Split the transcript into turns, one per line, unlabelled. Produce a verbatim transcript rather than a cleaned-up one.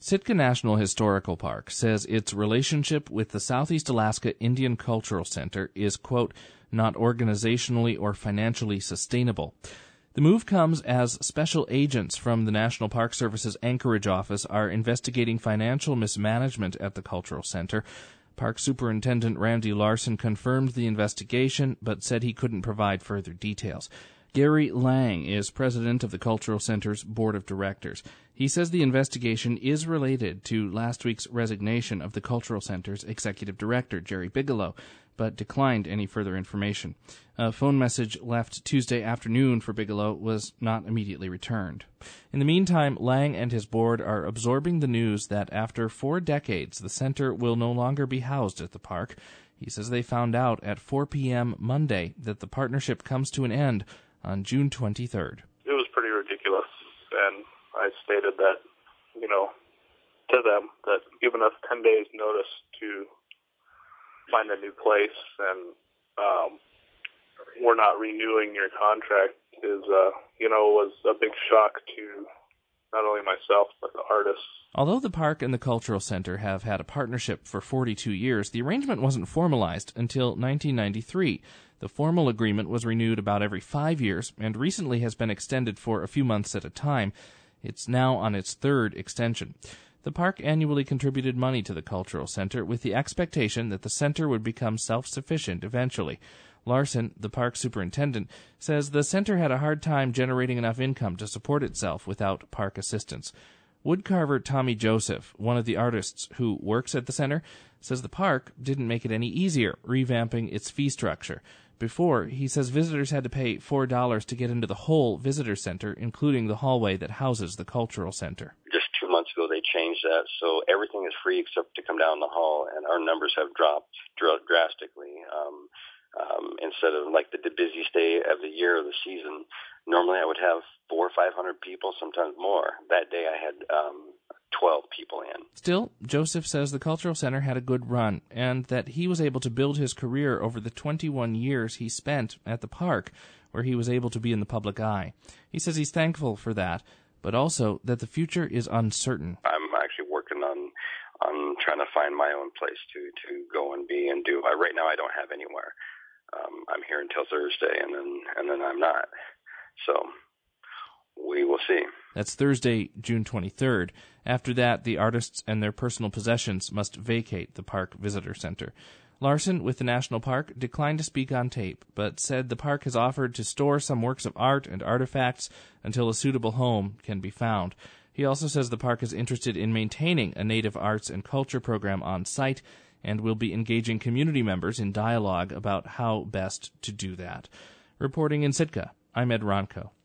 Sitka National Historical Park says its relationship with the Southeast Alaska Indian Cultural Center is, quote, not organizationally or financially sustainable. The move comes as special agents from the National Park Service's Anchorage office are investigating financial mismanagement at the cultural center. Park Superintendent Randy Larson confirmed the investigation, but said he couldn't provide further details. Gary Lang is president of the Cultural Center's Board of Directors. He says the investigation is related to last week's resignation of the Cultural Center's executive director, Jerry Bigelow, but declined any further information. A phone message left Tuesday afternoon for Bigelow was not immediately returned. In the meantime, Lang and his board are absorbing the news that after four decades, the center will no longer be housed at the park. He says they found out at four p.m. Monday that the partnership comes to an end on June twenty-third.
It was pretty ridiculous, and I stated that, you know, to them that giving us ten days notice to find a new place and um, we're not renewing your contract is, uh, you know, was a big shock to not only myself but the artists.
Although the park and the Cultural Center have had a partnership for forty-two years, the arrangement wasn't formalized until nineteen ninety-three. The formal agreement was renewed about every five years and recently has been extended for a few months at a time. It's now on its third extension. The park annually contributed money to the Cultural Center with the expectation that the center would become self-sufficient eventually. Larson, the park superintendent, says the center had a hard time generating enough income to support itself without park assistance. Woodcarver Tommy Joseph, one of the artists who works at the center, says the park didn't make it any easier revamping its fee structure. Before, he says visitors had to pay four dollars to get into the whole visitor center, including the hallway that houses the cultural center.
Just two months ago they changed that, so everything is free except to come down the hall, and our numbers have dropped dr- drastically. Um, um, instead of like the, the busiest day of the year or the season, normally I would have four or five hundred people, sometimes more. That day I had um, twelve people in.
Still, Joseph says the Cultural Center had a good run and that he was able to build his career over the twenty-one years he spent at the park, where he was able to be in the public eye. He says he's thankful for that, but also that the future is uncertain.
I'm actually working on on trying to find my own place to, to go and be and do. I, right now I don't have anywhere. Um, I'm here until Thursday, and then and then I'm not. So we will see.
That's Thursday, June twenty-third. After that, the artists and their personal possessions must vacate the park visitor center. Larson, with the National Park, declined to speak on tape, but said the park has offered to store some works of art and artifacts until a suitable home can be found. He also says the park is interested in maintaining a native arts and culture program on site and will be engaging community members in dialogue about how best to do that. Reporting in Sitka, I'm Ed Ronco.